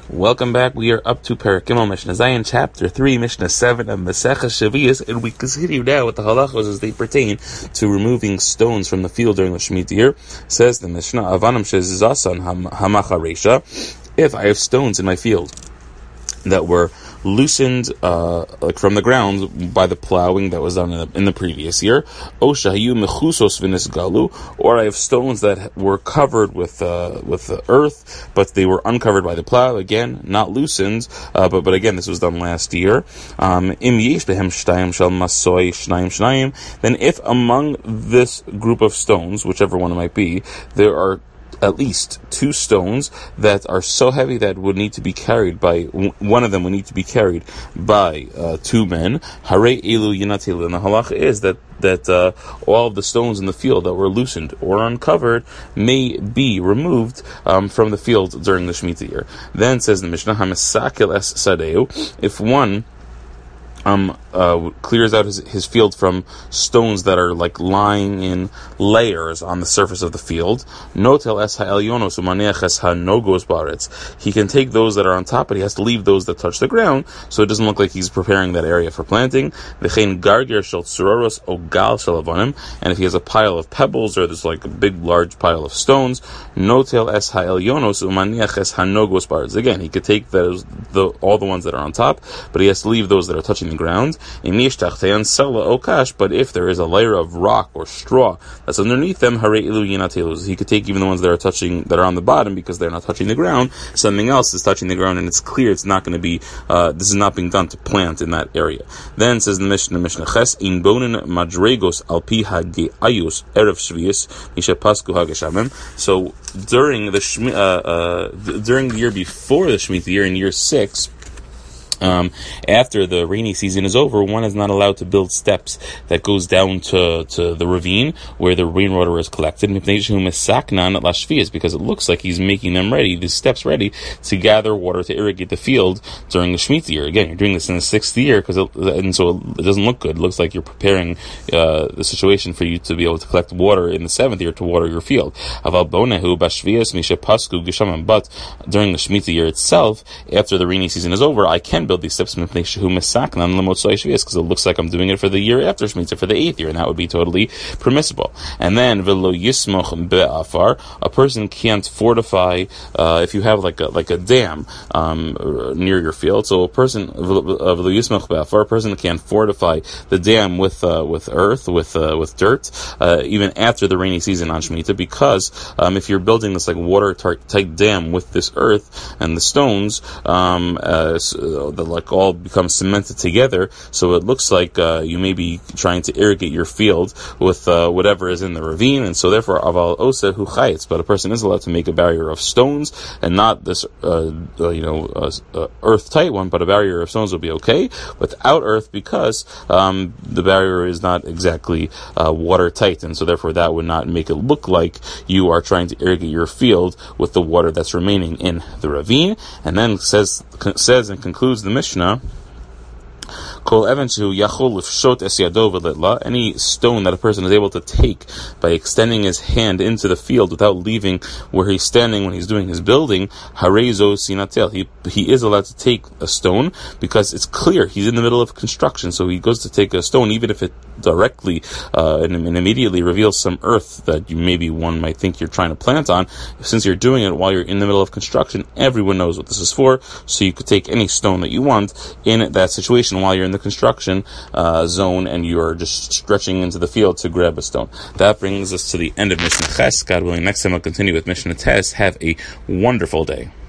Welcome back. We are up to Perek Gimel Mishnah Zayin, Chapter 3, Mishnah 7 of Maseches Shavios, and we continue now with the halachos as they pertain to removing stones from the field during the Shemitah year. Says the Mishnah, Avanam shezizasan hamacha reisha, if I have stones in my field that were loosened like from the ground by the plowing that was done in the previous year, or I have stones that were covered with earth, but they were uncovered by the plow, again not loosened, but again this was done last year. Then if among this group of stones, whichever one it might be, there are at least two stones that are so heavy that would need to be carried by one of them would need to be carried by two men. Hare elu yinatilu, and the halacha is that all of the stones in the field that were loosened or uncovered may be removed from the field during the Shemitah year. Then says the Mishnah, Hamasakel es sadeu, if one clears out his field from stones that are like lying in layers on the surface of the field. Notel es ha'elyonos umaneach es ha'nogos ba'aretz. He can take those that are on top, but he has to leave those that touch the ground, so it doesn't look like he's preparing that area for planting. V'chein garger shel tsuroros o gal shel avonim. And if he has a pile of pebbles or there's like a big large pile of stones, notel es ha'elyonos umaneach es ha'nogos ba'aretz. Again, he could take all the ones that are on top, but he has to leave those that are touching the ground. But if there is a layer of rock or straw that's underneath them, he could take even the ones that are on the bottom because they're not touching the ground. Something else is touching the ground, and it's clear it's not going to be. This is not being done to plant in that area. Then says the Mishnah Ches in bonin madregos alpi hageayus erev shvius misha pasku hageshamim. So during the year before the Shemitah year, in year 6. After the rainy season is over, one is not allowed to build steps that goes down to the ravine where the rainwater is collected, because it looks like he's making them ready, these steps ready, to gather water to irrigate the field during the Shemitah year. Again, you're doing this in the 6th year, and so it doesn't look good. It looks like you're preparing the situation for you to be able to collect water in the 7th year to water your field. But during the Shemitah year itself, after the rainy season is over, I can build these steps because it looks like I'm doing it for the year after Shemitah, for the 8th year, and that would be totally permissible. And then a person can't fortify if you have like a dam near your field. So a person can't fortify the dam with earth, with dirt, even after the rainy season on Shemitah, because if you're building this like watertight dam with this earth and the stones, the like all become cemented together, so it looks like you may be trying to irrigate your field with whatever is in the ravine, and so therefore aval osa hu chayitz. But a person is allowed to make a barrier of stones, and not this earth tight one, but a barrier of stones will be okay without earth, because the barrier is not exactly watertight, and so therefore that would not make it look like you are trying to irrigate your field with the water that's remaining in the ravine. And then says and concludes the Mishnah, any stone that a person is able to take by extending his hand into the field without leaving where he's standing when he's doing his building, he is allowed to take a stone, because it's clear he's in the middle of construction, so he goes to take a stone, even if it directly and immediately reveals some earth that one might think you're trying to plant on. Since you're doing it while you're in the middle of construction, everyone knows what this is for, so you could take any stone that you want in that situation while you're in the construction zone and you are just stretching into the field to grab a stone. That brings us to the end of Mishnah Ches. God willing, next time I'll continue with Mishnah Tes. Have a wonderful day.